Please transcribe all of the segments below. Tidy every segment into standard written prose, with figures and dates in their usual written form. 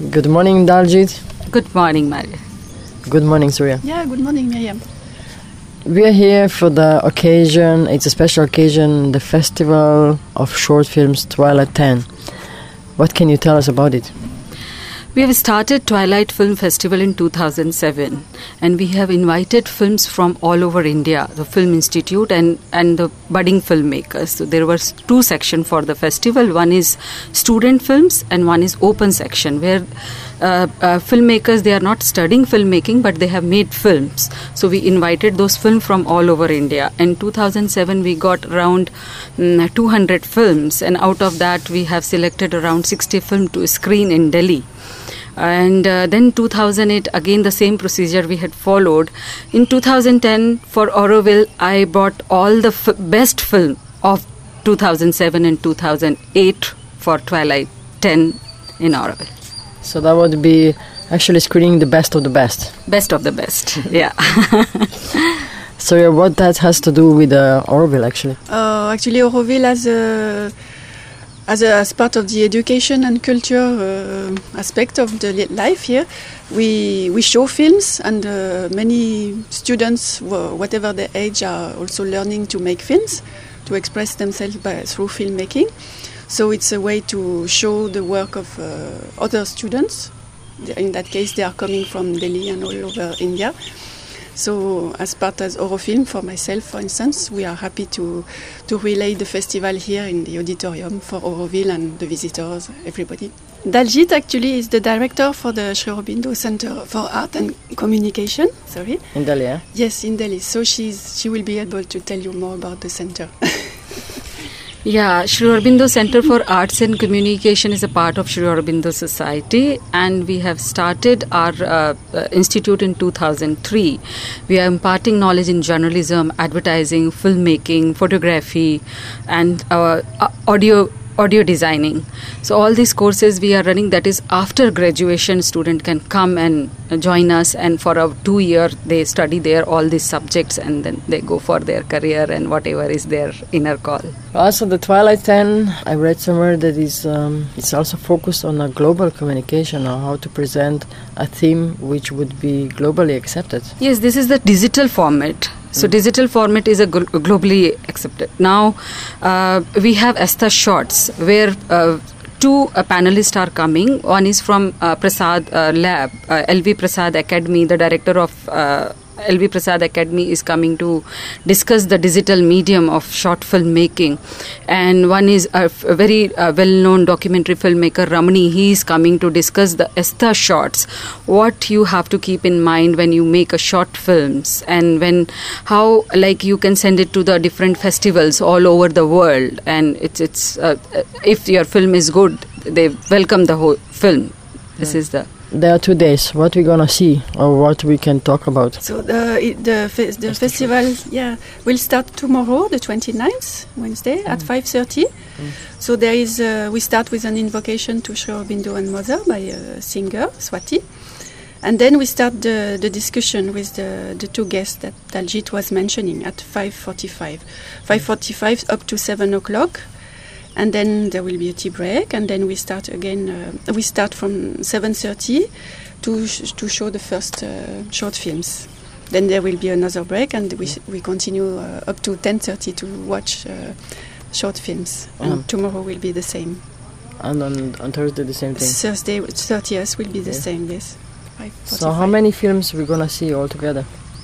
Good morning, Daljit. Good morning, Maria. Good morning, Surya. Yeah, good morning, Miriam. We are here for the occasion, it's a special occasion, the Festival of Short Films Twilight 10. What can you tell us about it? We have started Twilight Film Festival in 2007 and we have invited films from all over India, the Film Institute and the budding filmmakers. So there were two sections for the festival. One is student films and one is open section where filmmakers, they are not studying filmmaking but they have made films. So we invited those films from all over India. In 2007 we got around 200 films and out of that we have selected around 60 films to screen in Delhi. And then 2008, again the same procedure we had followed. In 2010, for Auroville, I brought all the best film of 2007 and 2008 for Twilight 10 in Auroville. So that would be actually screening the best of the best. Best of the best, yeah. So what that has to do with Auroville, actually? Actually, Auroville as part of the education and culture aspect of the life here, we show films and many students, whatever their age, are also learning to make films, to express themselves through filmmaking. So it's a way to show the work of other students. In that case, they are coming from Delhi and all over India. So as part of Eurofilm, for myself, for instance, we are happy to relay the festival here in the auditorium for Auroville and the visitors, everybody. Daljit actually is the director for the Sri Aurobindo Center for Art and Communication. Sorry. In Delhi, yeah? Yes, in Delhi. So she will be able to tell you more about the center. Yeah, Sri Aurobindo Center for Arts and Communication is a part of Sri Aurobindo Society and we have started our institute in 2003. We are imparting knowledge in journalism, advertising, filmmaking, photography and audio designing. So all these courses we are running, that is after graduation student can come and join us and for a 2 year they study there all these subjects and then they go for their career and whatever is their inner call. Also the Twilight 10, I read somewhere that it's also focused on a global communication or how to present a theme which would be globally accepted. Yes, this is the digital format. So digital format is a globally accepted. Now we have Esther Shots where two panelists are coming. One is from Prasad Lab, LV Prasad Academy. The director of LV Prasad Academy is coming to discuss the digital medium of short film making. And one is a very well-known documentary filmmaker, Ramani. He is coming to discuss the Esther shots, what you have to keep in mind when you make a short films and how like you can send it to the different festivals all over the world. And it's if your film is good, they welcome the whole film. This is the... There are 2 days. What we're gonna see, or what we can talk about? So the festival, will start tomorrow, the 29th, Wednesday at 5:30. So there is we start with an invocation to Sri Aurobindo and Mother by a singer, Swati, and then we start the discussion with the two guests that Daljit was mentioning at 5:45. 5:45 up to 7 o'clock. And then there will be a tea break, and then we start again. We start from 7:30 to show the first short films. Then there will be another break, and we continue up to 10:30 to watch short films. And tomorrow will be the same. And on Thursday the same thing. Thursday 30th will be the same. Yes. So how many films we're gonna see altogether?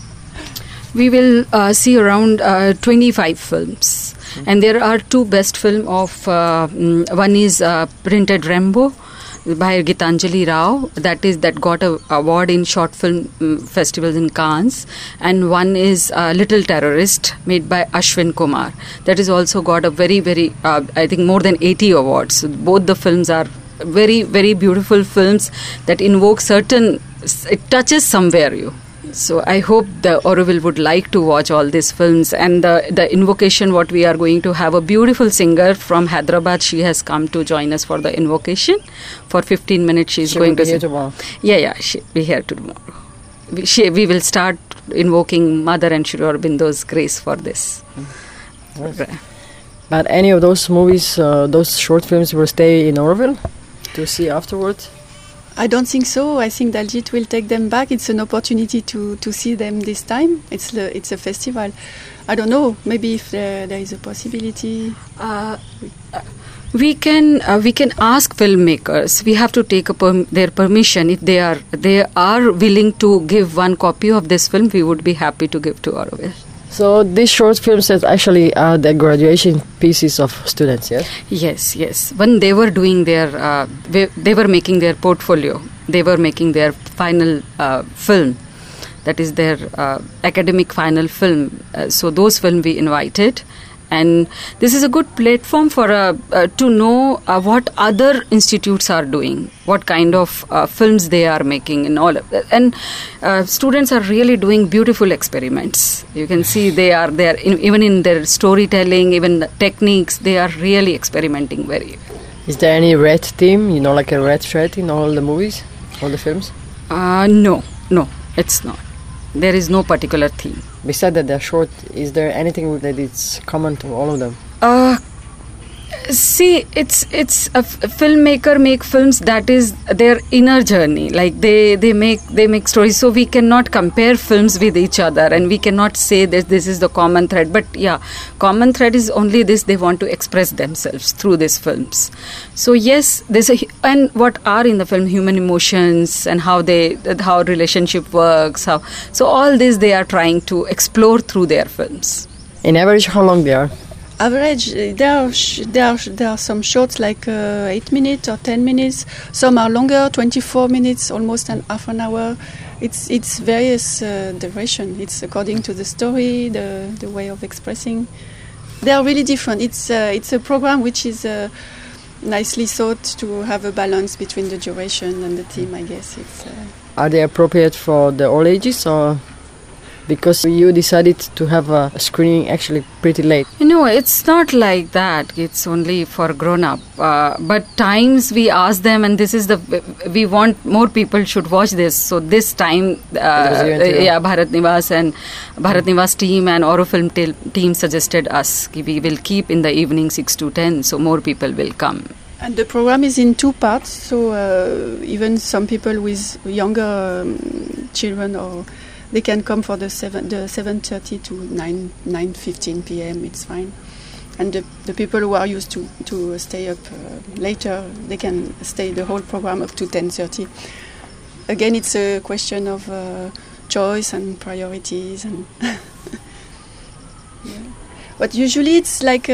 We will see around 25 films. And there are two best film of, one is Printed Rainbow by Gitanjali Rao, that got an award in short film festivals in Cannes, and one is Little Terrorist made by Ashwin Kumar, that is also got a very, very, I think more than 80 awards. So both the films are very, very beautiful films that invoke certain, it touches somewhere you. So I hope the Auroville would like to watch all these films. And the invocation, what we are going to have a beautiful singer from Hyderabad. She has come to join us for the invocation. For 15 minutes she is going to sing. Tomorrow. Yeah, she'll be here tomorrow. We will start invoking Mother and Sri Aurobindo's grace for this. Right. But any of those movies, those short films will stay in Auroville to see afterwards? I don't think so. I think Daljit will take them back. It's an opportunity to see them this time. It's a festival. I don't know. Maybe if there is a possibility. We can ask filmmakers. We have to take their permission. If they are willing to give one copy of this film, we would be happy to give to Auroville. So these short films that actually are the graduation pieces of students, yes? Yes. When they were doing their, they were making their portfolio. They were making their final film. That is their academic final film. So those films we invited. And this is a good platform for to know what other institutes are doing, what kind of films they are making, and all of that. And students are really doing beautiful experiments. You can see they are there, even in their storytelling, even the techniques. They are really experimenting very. Is there any red theme? Like a red thread in all the movies, all the films? No, it's not. There is no particular theme. Besides that they're short, is there anything that is common to all of them? See, it's a filmmaker make films that is their inner journey. Like they make stories. So we cannot compare films with each other, and we cannot say that this is the common thread. But yeah, common thread is only this: they want to express themselves through these films. So yes, and what are in the film human emotions and how relationship works. So all this they are trying to explore through their films. In average, how long they are? Average, there are some shorts like 8 minutes or 10 minutes. Some are longer, 24 minutes, almost half an hour. It's various duration. It's according to the story, the way of expressing. They are really different. It's a program which is nicely thought to have a balance between the duration and the theme. I guess Are they appropriate for the all ages or? Because you decided to have a screening actually pretty late. No, it's not like that. It's only for grown-up. But times we ask them, and we want more people should watch this. So this time, Bharat Niwas team and Auroville team suggested us we will keep in the evening 6 to 10, so more people will come. And the program is in 2 parts. So even some people with younger children they can come for the 7:30 to 9:15 p.m. It's fine, and the people who are used to stay up later, they can stay the whole program up to 10:30. Again, it's a question of choice and priorities, and yeah. But usually it's like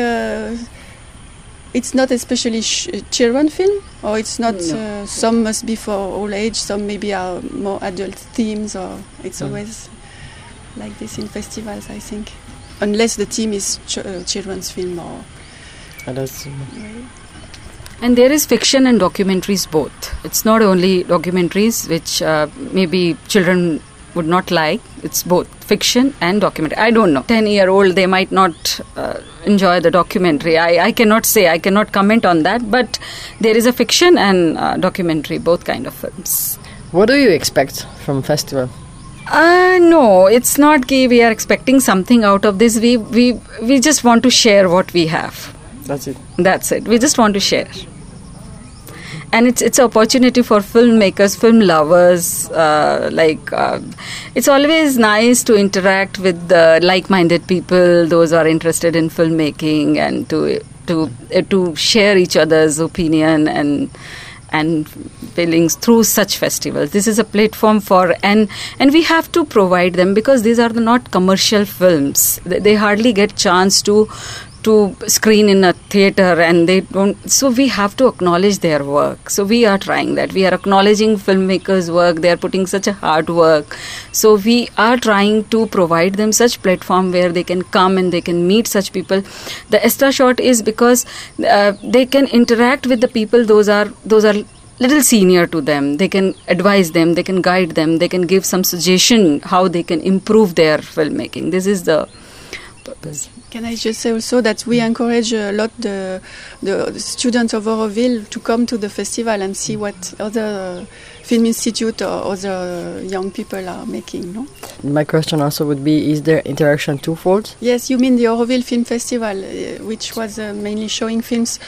it's not especially children film, or it's not. No. Some must be for all age. Some maybe are more adult themes, or it's always like this in festivals, I think, unless the theme is children's film or. And there is fiction and documentaries both. It's not only documentaries which maybe children would not like. It's both fiction and documentary. I don't know. 10-year-old, they might not enjoy the documentary. I cannot say. I cannot comment on that. But there is a fiction and documentary, both kind of films. What do you expect from festival? No, it's not that we are expecting something out of this. We just want to share what we have. That's it. We just want to share. And it's an opportunity for filmmakers, film lovers. It's always nice to interact with the like-minded people, those who are interested in filmmaking, and to share each other's opinion and feelings through such festivals. This is a platform for and we have to provide them, because these are not commercial films. They hardly get chance to screen in a theater, and they don't. So we have to acknowledge their work. So we are trying that. We are acknowledging filmmakers' work. They are putting such a hard work. So we are trying to provide them such platform where they can come and they can meet such people. The Extra Short is because they can interact with the people. Those are little senior to them. They can advise them. They can guide them. They can give some suggestion how they can improve their filmmaking. This is the purpose. Can I just say also that we encourage a lot the students of Auroville to come to the festival and see what other film institute or other young people are making, no? My question also would be, is there interaction twofold? Yes, you mean the Auroville Film Festival, which was mainly showing films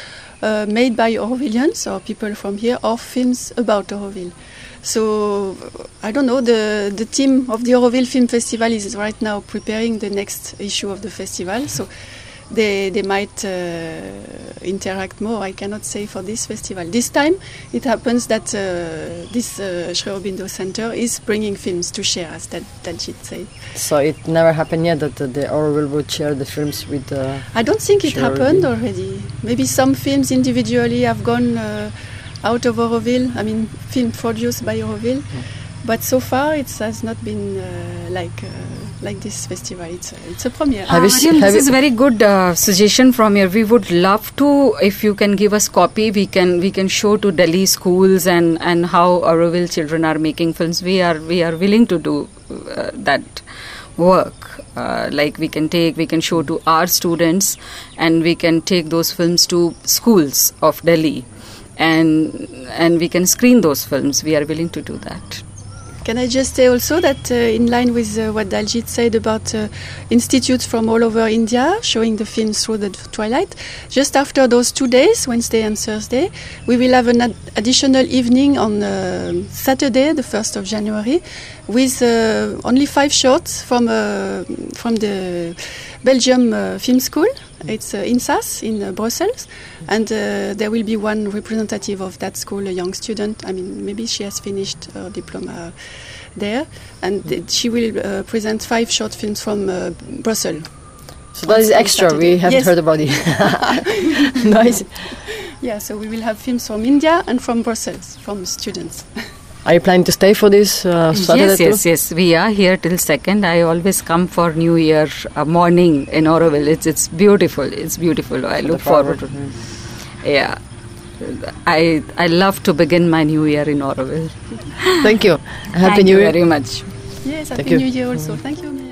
made by Aurovilians or people from here, or films about Auroville. So I don't know, the team of the Auroville Film Festival is right now preparing the next issue of the festival, so they might interact more. I cannot say for this festival. This time it happens that this Sri Aurobindo Center is bringing films to share, as Daljit said. So it never happened yet that the Auroville would share the films with I don't think it happened already. Maybe some films individually have gone out of Auroville, I mean film produced by Auroville, but so far it has not been like this festival. It's a premiere. This is a very good suggestion from you. We would love to, if you can give us copy, we can show to Delhi schools and how Auroville children are making films. We are willing to do that work. Like we can show to our students, and we can take those films to schools of Delhi, and we can screen those films. We are willing to do that. Can I just say also that in line with what Daljit said about institutes from all over India showing the films through the twilight, just after those 2 days, Wednesday and Thursday, we will have an additional evening on Saturday, the 1st of January, with only 5 shorts from the Belgium Film School. It's INSAS in Brussels, and there will be one representative of that school, a young student. I mean, maybe she has finished her diploma there, and she will present 5 short films from Brussels. So that is extra. Saturday. We haven't heard about it. Nice. Yeah, so we will have films from India and from Brussels, from students. Are you planning to stay for this Saturday? Yes. We are here till 2nd. I always come for New Year morning in Auroville. It's beautiful. It's beautiful. I look forward to it. Yeah. I love to begin my New Year in Auroville. Thank you. Happy Thank New you Year. very much. Yes, Happy New Year also. Thank you.